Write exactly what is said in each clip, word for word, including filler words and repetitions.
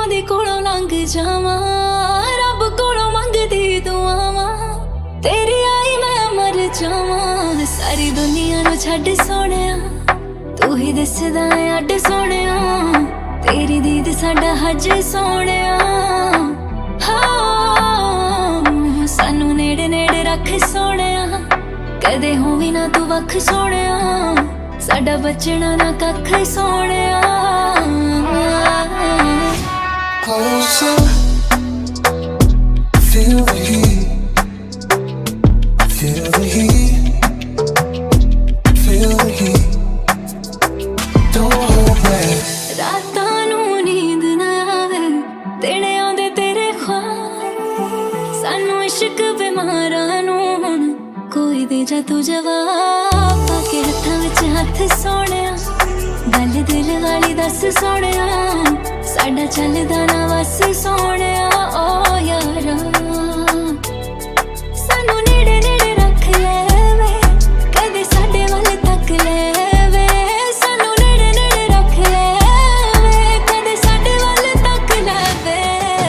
ਦੀ ਕੋਲੋਂ ਲੰਘ ਜਾਵਾਂ, ਰੱਬ ਕੋਲੋਂ ਮੰਗਦੀ ਦੁਆਵਾਂ, ਤੇਰੀ ਆਈ ਮੈਂ ਮਰ ਜਾਵਾਂ। ਸਾਰੀ ਦੁਨੀਆ ਨੂੰ ਛੱਡ ਸੋਹਣਿਆ, ਤੂੰ ਹੀ ਦਿਸਦਾ ਏ ਅੱਡ ਸੋਹਣਿਆ, ਤੇਰੀ ਦੀਦ ਸਾਡਾ ਹੱਜ ਸੋਹਣਿਆ। ਹਾਂ ਸਾਨੂੰ ਨੇੜੇ ਨੇੜੇ ਰੱਖ ਸੋਹਣਿਆ, ਕਦੇ ਹੋਵੀ ਨਾ ਤੂੰ ਵੱਖ ਸੋਹਣਿਆ, ਸਾਡਾ ਬਚਣਾ ਨਾ ਕੱਖ ਸੋਹਣਿਆ। Closer, feel the heat, feel the heat, feel the heat, don't hold back। ਰਾਤਾਂ ਨੂੰ ਨੀਂਦ ਨਾ ਆਵੇ, ਦਿਨ ਆਉਂਦੇ ਤੇਰੇ ਖ਼ਵਾਬ, ਸਾਨੂੰ ਇਸ਼ਕ ਬਿਮਾਰਾਂ ਨੂੰ ਹੁਣ ਕੋਈ ਦੇ ਜਾ ਤੂੰ ਜਵਾਬ। ਪਾ ਕੇ ਹੱਥਾਂ ਵਿੱਚ ਹੱਥ ਸੋਹਣਿਆ, ਗੱਲ ਦਿਲ ਵਾਲੀ ਦੱਸ ਸੋਹਣਿਆ, ਸਾਡਾ ਚੱਲਦਾ ਨਾ ਵਸ ਸੋਹਣਿਆ। ਓ ਯਾਰਾ ਸਾਨੂੰ ਨੇੜੇ ਨੇੜੇ ਰੱਖ ਲੈ ਵੇ, ਕਦੇ ਸਾਡੇ ਵੱਲ ਤੱਕ ਲੈ ਵੇ, ਸਾਨੂੰ ਨੇੜੇ ਨੇੜੇ ਰੱਖ ਲੈ ਵੇ, ਕਦੇ ਸਾਡੇ ਵੱਲ ਤੱਕ ਲੈ ਵੇ।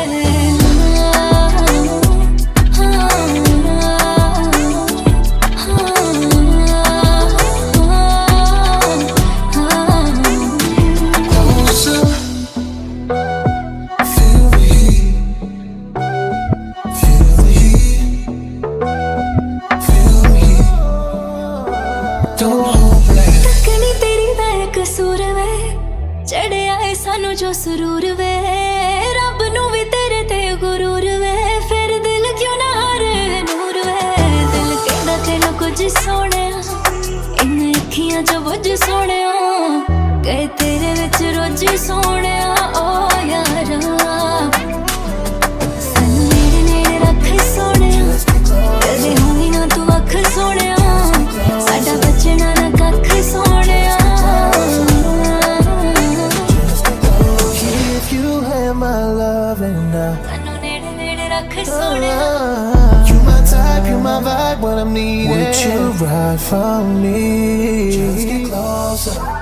ਤੱਕਣੀ ਤੇਰੀ ਦਾ ਕਸੂਰ ਵੇ, ਚੜਿਆ ਏ ਸਾਨੂੰ ਜੋ ਸਰੂਰ ਵੇ, ਰੱਬ ਨੂੰ ਵੀ ਤੇਰੇ ਤੇ ਗੁਰੂਰ ਵੇ, ਫਿਰ ਦਿਲ ਕਿਉਂ ਨਾ ਹਾਰੇ ਨੂਰ ਵੇ। ਦਿਲ ਕਹਿੰਦਾ ਤੈਨੂੰ ਕੁਝ ਸੋਹਣਿਆ, ਇਨ ਅੱਖੀਆਂ ਚ ਬੁੱਝ ਸੋਹਣਿਆ, ਗਏ ਤੇਰੇ ਵਿੱਚ ਰੋਜ਼ ਸੋਹਣਿਆ। ਓ ਯਾਰਾ ਸਾਨੂੰ ਨੇੜੇ ਨੇੜੇ ਰੱਖ ਸੋਹਣਿਆ, ਕਦੇ ਹੋਵੀ ਨਾ ਤੂੰ ਵੱਖ ਸੋਹਣਿਆ, ਸਾਡਾ ਬਚਣਾ ਨਾ ਕੱਖ ਸੋਹਣਿਆ। If you had my love and I, ਸਾਨੂੰ ਨੇੜੇ ਨੇੜੇ ਰੱਖ ਸੋਹਣਿਆ, you my type, you my vibe when I'm needed, would you ride for me? Just get closer.